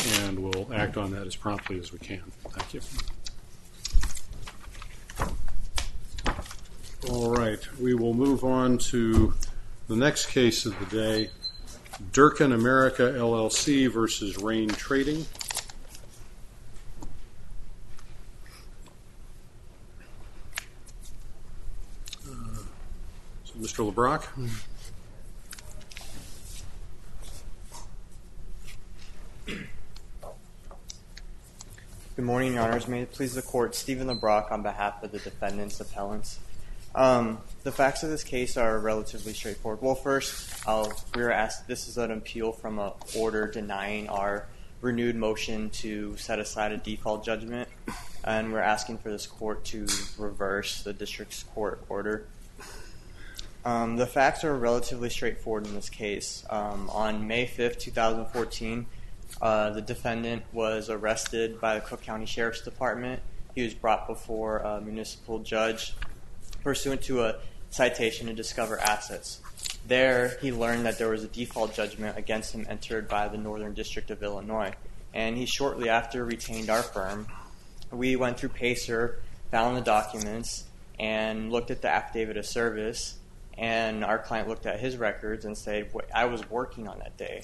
and we'll act on that as promptly as we can. Thank you. All right, we will move on to the next case of the day, Durkin America LLC versus Rain Trading. So Mr. LeBrock. Good morning, Your Honors. May it please the Court, Stephen LeBrock on behalf of the defendants' appellants. The facts of this case are relatively straightforward. Well, first, we were asked, this is an appeal from an order denying our renewed motion to set aside a default judgment, and we're asking for this court to reverse the district's court order. The facts are relatively straightforward in this case. On May 5th, 2014, the defendant was arrested by the Cook County Sheriff's Department. He was brought before a municipal judge pursuant to a citation to discover assets. There, he learned that there was a default judgment against him entered by the Northern District of Illinois, and he shortly after retained our firm. We went through PACER, found the documents, and looked at the affidavit of service, and our client looked at his records and said, I was working on that day.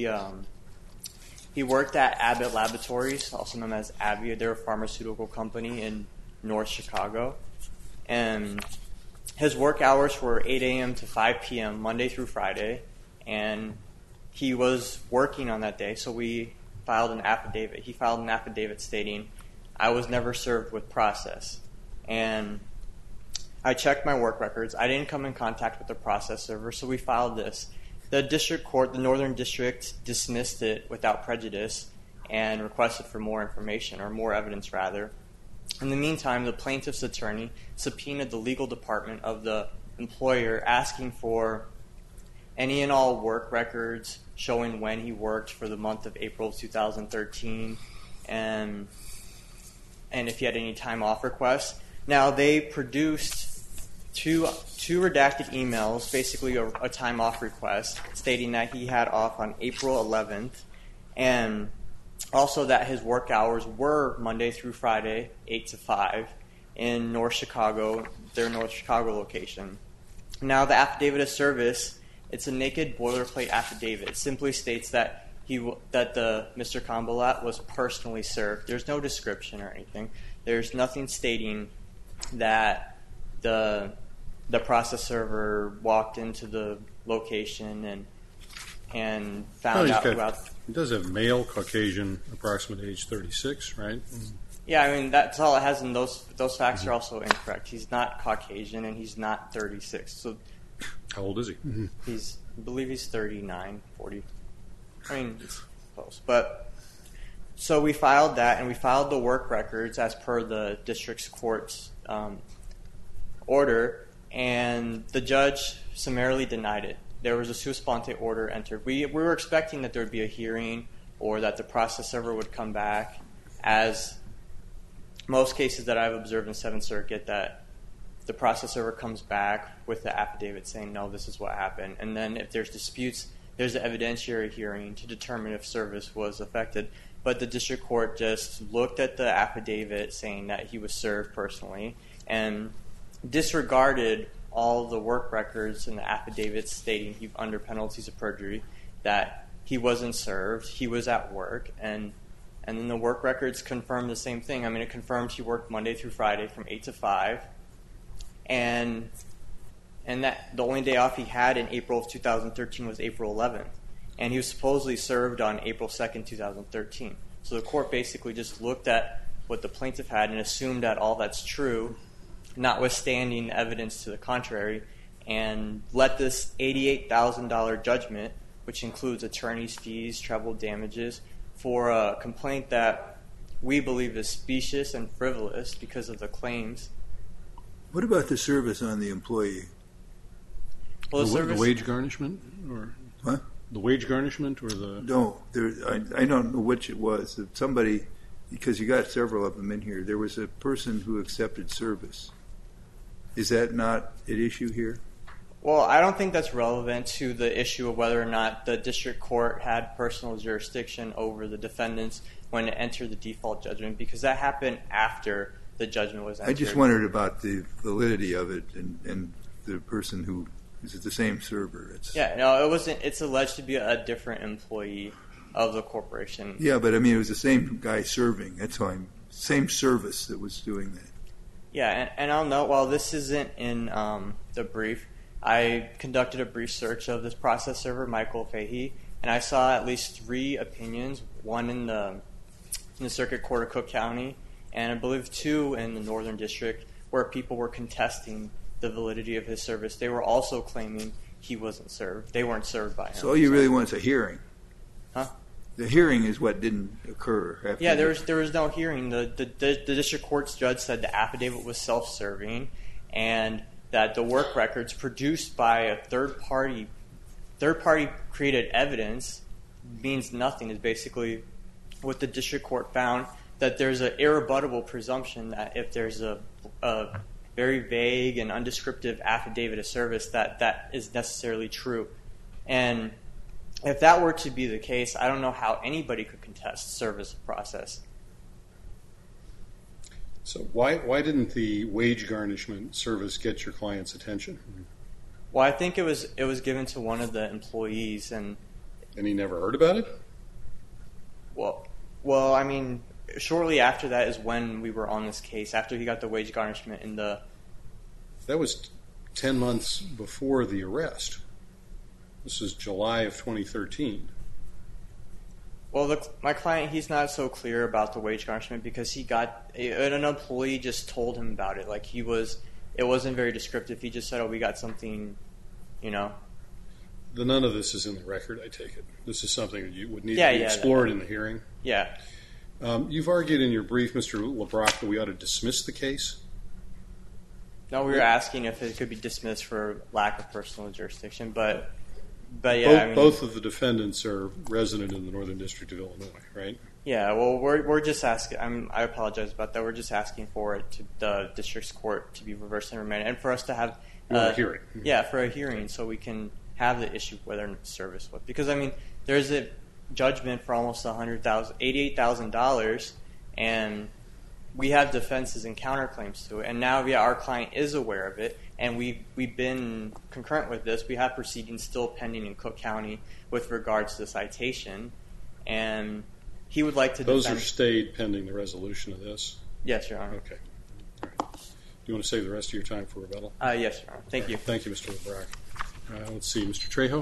He worked at Abbott Laboratories, also known as Abbott. They're a pharmaceutical company in North Chicago. And his work hours were 8 a.m. to 5 p.m. Monday through Friday, and he was working on that day, so we filed an affidavit. He filed an affidavit stating, I was never served with process. And I checked my work records. I didn't come in contact with the process server, so we filed this. The district court, the Northern District, dismissed it without prejudice and requested for more information, or more evidence rather. In the meantime, the plaintiff's attorney subpoenaed the legal department of the employer asking for any and all work records showing when he worked for the month of April of 2013 and if he had any time off requests. Now, they produced two redacted emails, basically a time off request, stating that he had off on April 11th, and also that his work hours were Monday through Friday, 8 to 5, in North Chicago, their North Chicago location. Now, the affidavit of service, it's a naked boilerplate affidavit. It simply states that Mr. Kambalat was personally served. There's no description or anything. There's nothing stating that the process server walked into the location and found out about. He does have male, Caucasian, approximate age 36, right? Yeah, I mean, that's all it has, and those facts are also incorrect. He's not Caucasian, and he's not 36. So, how old is he? I believe he's 39, 40. I mean, it's close. But so we filed that, and we filed the work records as per the district's court's order, and the judge summarily denied it. There was a sua sponte order entered. We were expecting that there would be a hearing or that the process server would come back, as most cases that I've observed in Seventh Circuit, that the process server comes back with the affidavit saying, no, this is what happened. And then if there's disputes, there's an evidentiary hearing to determine if service was affected. But the district court just looked at the affidavit saying that he was served personally and disregarded all the work records and the affidavits stating he, under penalties of perjury, that he wasn't served, he was at work, and then the work records confirmed the same thing. I mean, it confirmed he worked Monday through Friday from 8 to 5, and that the only day off he had in April of 2013 was April 11th, and he was supposedly served on April 2nd, 2013. So the court basically just looked at what the plaintiff had and assumed that all that's true, notwithstanding evidence to the contrary, and let this $88,000 judgment, which includes attorney's fees, treble damages, for a complaint that we believe is specious and frivolous because of the claims. What about the service on the employee? Well, the wage garnishment? Or what? The wage garnishment or the... No, I don't know which it was. Somebody, because you got several of them in here, there was a person who accepted service. Is that not at issue here? Well, I don't think that's relevant to the issue of whether or not the district court had personal jurisdiction over the defendants when it entered the default judgment, because that happened after the judgment was entered. I just wondered about the validity of it and the person who is at the same server. It wasn't. It's alleged to be a different employee of the corporation. Yeah, but I mean, it was the same guy serving. That's why same service that was doing that. Yeah, and I'll note, while this isn't in the brief, I conducted a brief search of this process server, Michael Fahey, and I saw at least 3 opinions, one in the Circuit Court of Cook County, and I believe 2 in the Northern District, where people were contesting the validity of his service. They were also claiming he wasn't served. They weren't served by him. So all you really want is a hearing? Huh? The hearing is what didn't occur. Yeah, there was no hearing. The district court's judge said the affidavit was self-serving, and that the work records produced by a third party created evidence means nothing. Is basically what the district court found, that there's an irrebuttable presumption that if there's a very vague and undescriptive affidavit of service, that is necessarily true. And if that were to be the case, I don't know how anybody could contest service process. So why didn't the wage garnishment service get your client's attention? Well, I think it was given to one of the employees, and he never heard about it? Well, I mean, shortly after that is when we were on this case, after he got the wage garnishment in the... That was 10 months before the arrest. This is July of 2013. Well, my client, he's not so clear about the wage garnishment because he got... An employee just told him about it. Like, it wasn't very descriptive. He just said, oh, we got something, None of this is in the record, I take it. This is something that you would need to be explored in the hearing? Yeah. You've argued in your brief, Mr. LeBrock, that we ought to dismiss the case? No, we were asking if it could be dismissed for lack of personal jurisdiction, but yeah. Both of the defendants are resident in the Northern District of Illinois, right? Yeah, well, we're just asking. I apologize about that. We're just asking for it the district's court to be reversed and remanded, and for us to have a hearing. Yeah, for a hearing, so we can have the issue whether or not the service was. Because there's a judgment for almost $88,000, and we have defenses and counterclaims to it. And now, our client is aware of it, and we've been concurrent with this. We have proceedings still pending in Cook County with regards to the citation, and he would like to defend... Those are stayed pending the resolution of this? Yes, Your Honor. Okay. All right. Do you want to save the rest of your time for rebuttal? Yes, Your Honor. Thank you. Thank you, Mr. LeBrock. Let's see, Mr. Trejo?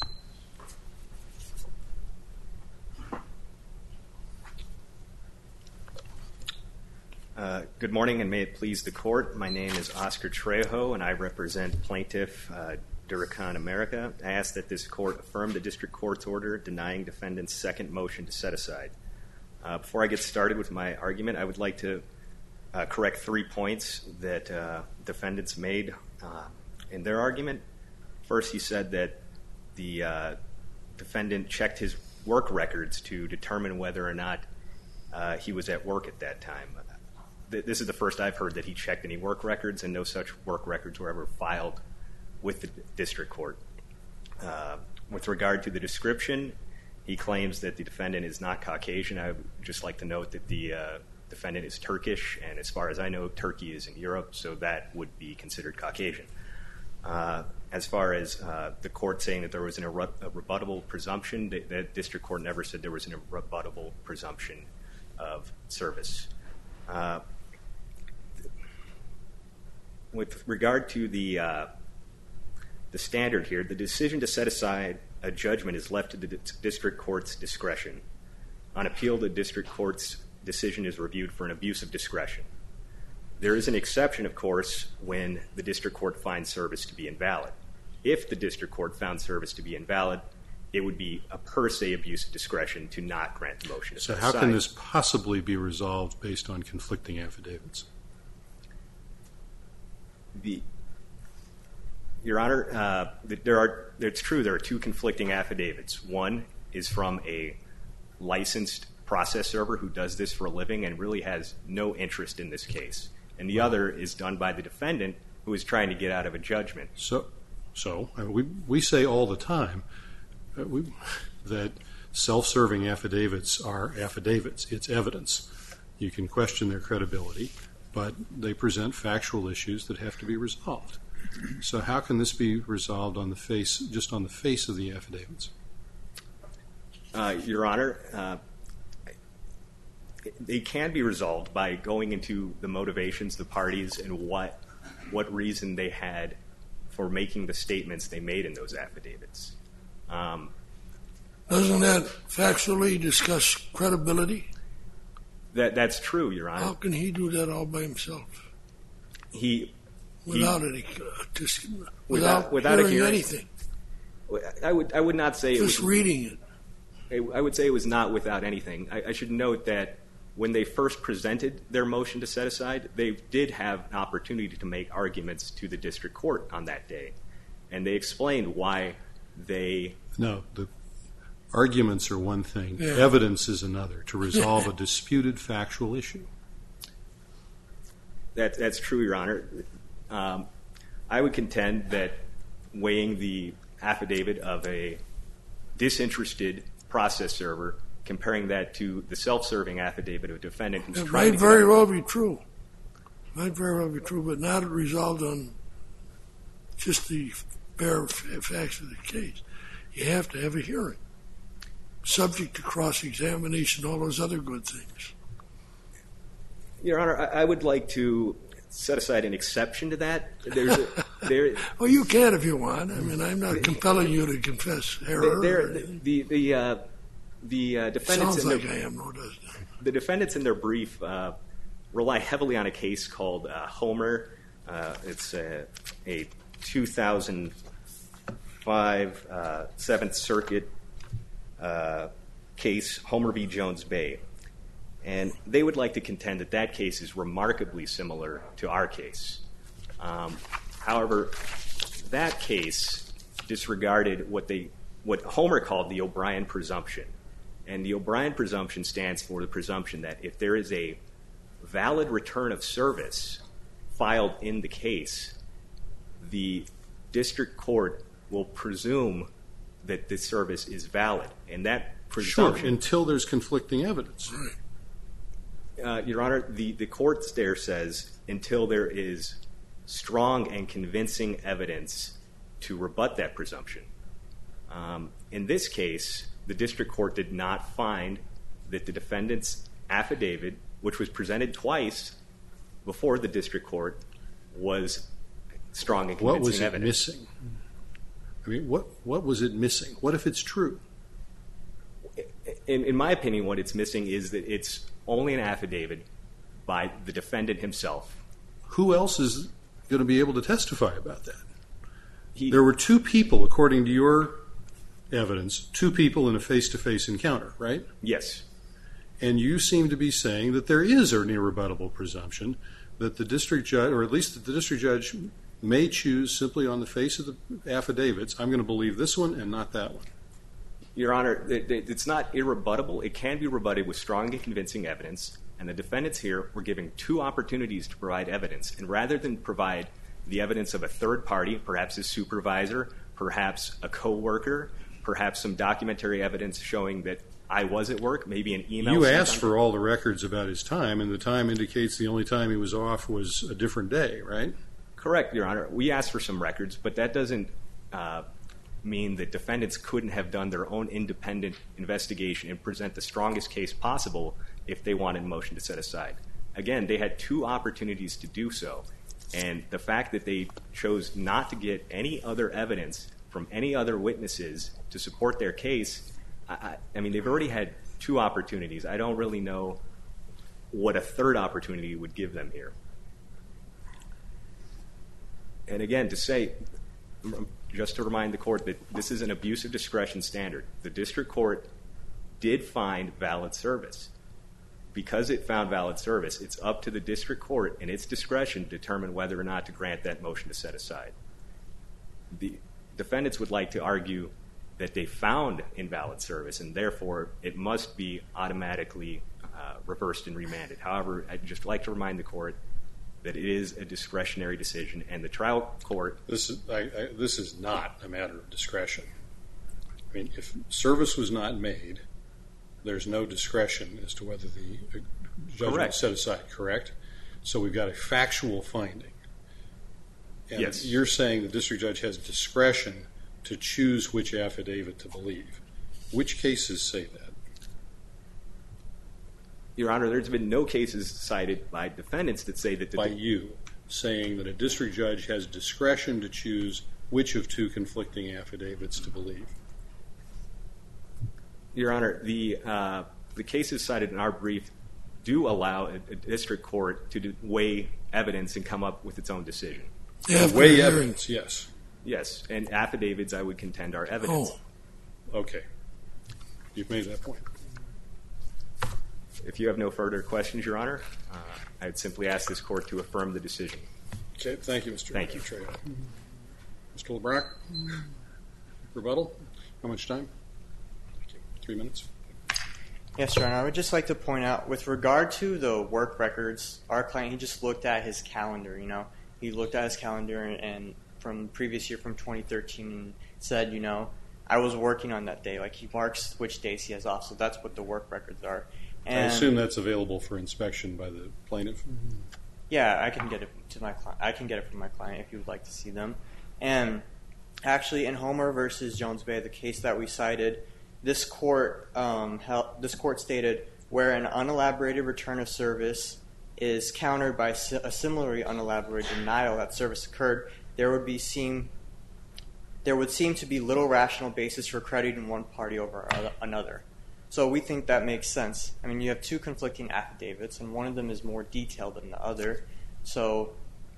Good morning, and may it please the court. My name is Oscar Trejo, and I represent Plaintiff Durakan America. I ask that this court affirm the district court's order denying defendant's second motion to set aside. Before I get started with my argument, I would like to correct 3 points that defendants made in their argument. First, he said that the defendant checked his work records to determine whether or not he was at work at that time. This is the first I've heard that he checked any work records, and no such work records were ever filed with the district court. With regard to the description, he claims that the defendant is not Caucasian. I would just like to note that the defendant is Turkish, and as far as I know, Turkey is in Europe, so that would be considered Caucasian. As far as the court saying that there was a rebuttable presumption, the district court never said there was a rebuttable presumption of service. With regard to the standard here, the decision to set aside a judgment is left to the district court's discretion. On appeal, the district court's decision is reviewed for an abuse of discretion. There is an exception, of course, when the district court finds service to be invalid. If the district court found service to be invalid, it would be a per se abuse of discretion to not grant the motion to set aside. So how can this possibly be resolved based on conflicting affidavits? Your Honor, it's true there are 2 conflicting affidavits. One is from a licensed process server who does this for a living and really has no interest in this case. And the other is done by the defendant who is trying to get out of a judgment. So So we say all the time that self-serving affidavits are affidavits. It's evidence. You can question their credibility, but they present factual issues that have to be resolved. So how can this be resolved just on the face of the affidavits? Your Honor, they can be resolved by going into the motivations, the parties, and what reason they had for making the statements they made in those affidavits. Doesn't that factually discuss credibility? That's true, Your Honor. How can he do that all by himself? Without hearing anything. I would not say just reading it. I would say it was not without anything. I should note that when they first presented their motion to set aside, they did have an opportunity to make arguments to the district court on that day, and they explained why they... No, the arguments are one thing. Yeah. Evidence is another, to resolve a disputed factual issue. That's true, Your Honor. I would contend that weighing the affidavit of a disinterested process server, comparing that to the self-serving affidavit of a defendant who's trying to... Might very well be true. Might very well be true, but not resolved on just the bare facts of the case. You have to have a hearing, subject to cross-examination, all those other good things. Your Honor, I would like to set aside an exception to that. Well, you can if you want. I mean, I'm not compelling you to confess error. The defendants... Sounds like I am, no, doesn't it? The defendants in their brief rely heavily on a case called Homer. It's a 2005 Seventh Circuit case, Homer v. Jones Bay. And they would like to contend that case is remarkably similar to our case. However, that case disregarded what Homer called the O'Brien presumption. And the O'Brien presumption stands for the presumption that if there is a valid return of service filed in the case, the district court will presume that the service is valid. And that presumption... Sure, until there's conflicting evidence. Your Honor, the court there says until there is strong and convincing evidence to rebut that presumption. In this case, the district court did not find that the defendant's affidavit, which was presented twice before the district court, was strong and convincing evidence. What was it missing? I mean, what was it missing? What if it's true? In my opinion, what it's missing is that it's only an affidavit by the defendant himself. Who else is going to be able to testify about that? There were two people, according to your evidence, two people in a face-to-face encounter, right? Yes. And you seem to be saying that there is an irrebuttable presumption that the district judge, or at least that the district judge, may choose simply on the face of the affidavits, I'm going to believe this one and not that one. Your Honor, it's not irrebuttable. It can be rebutted with strong and convincing evidence, and the defendants here were given two opportunities to provide evidence. And rather than provide the evidence of a third party, perhaps a supervisor, perhaps a co-worker, perhaps some documentary evidence showing that I was at work, maybe an email. You asked for all the records about his time, and the time indicates the only time he was off was a different day, right? Correct, Your Honor. We asked for some records, but that doesn't mean that defendants couldn't have done their own independent investigation and present the strongest case possible if they wanted a motion to set aside. Again, they had two opportunities to do so, and the fact that they chose not to get any other evidence from any other witnesses to support their case, I mean, they've already had two opportunities. I don't really know what a third opportunity would give them here. And again, just to remind the court that this is an abuse of discretion standard. The district court did find valid service. Because it found valid service, it's up to the district court in its discretion to determine whether or not to grant that motion to set aside. The defendants would like to argue that they found invalid service, and therefore it must be automatically reversed and remanded. However, I'd just like to remind the court that it is a discretionary decision, and the trial court... This is not a matter of discretion. I mean, if service was not made, there's no discretion as to whether the judgment is set aside, correct? So we've got a factual finding. And yes. You're saying the district judge has discretion to choose which affidavit to believe. Which cases say that? Your Honor, there's been no cases cited by defendants that say that... By you, saying that a district judge has discretion to choose which of two conflicting affidavits to believe. Your Honor, the cases cited in our brief do allow a district court to weigh evidence and come up with its own decision. Weigh evidence, yes. Yes, and affidavits, I would contend, are evidence. Oh. Okay. You've made that point. If you have no further questions, Your Honor, I would simply ask this court to affirm the decision. Okay, thank you, Mr. Thank you. Trejo. Mr. LeBrock, rebuttal? How much time? 3 minutes. Yes, Your Honor. I would just like to point out, with regard to the work records, our client, he just looked at his calendar, you know. He looked at his calendar and from previous year, from 2013, and said, you know, I was working on that day. Like, he marks which days he has off, so that's what the work records are. And I assume that's available for inspection by the plaintiff? Yeah, I can get it to my client. I can get it from my client if you would like to see them. And actually, in Homer versus Jones Bay, the case that we cited, this court stated where an unelaborated return of service is countered by a similarly unelaborated denial that service occurred, there would seem to be little rational basis for crediting one party over another. So we think that makes sense. I mean, you have two conflicting affidavits, and one of them is more detailed than the other. So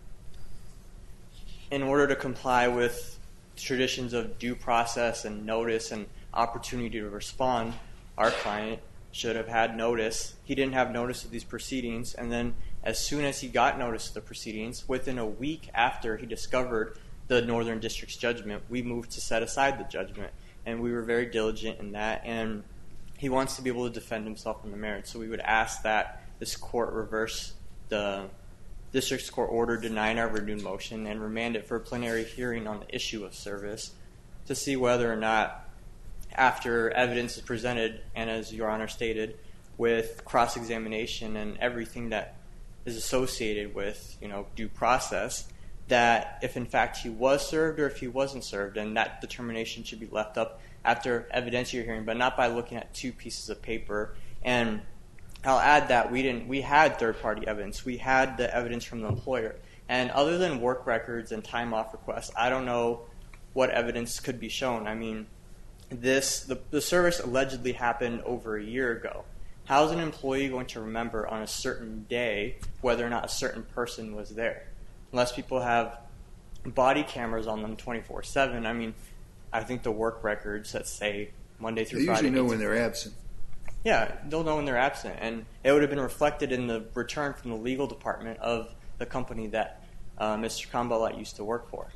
in order to comply with traditions of due process and notice and opportunity to respond, our client should have had notice. He didn't have notice of these proceedings, and then as soon as he got notice of the proceedings, within a week after he discovered the Northern District's judgment, we moved to set aside the judgment, and we were very diligent in that, and he wants to be able to defend himself on the merits. So we would ask that this court reverse the district's court order denying our renewed motion and remand it for a plenary hearing on the issue of service to see whether or not, after evidence is presented, and as Your Honor stated, with cross-examination and everything that is associated with, you know, due process, that if in fact he was served or if he wasn't served, and that determination should be left up after evidentiary hearing, but not by looking at two pieces of paper. And I'll add that we had third-party evidence. We had the evidence from the employer. And other than work records and time-off requests, I don't know what evidence could be shown. I mean, the service allegedly happened over a year ago. How is an employee going to remember on a certain day whether or not a certain person was there? Unless people have body cameras on them 24/7. I mean, I think the work records that say Monday through Friday. They usually know when they're absent. Yeah, they'll know when they're absent. And it would have been reflected in the return from the legal department of the company that Mr. Kambalat used to work for.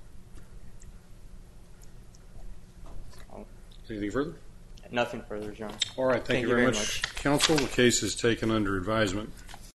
Anything further? Nothing further, John. All right, thank you very much. Counsel, the case is taken under advisement.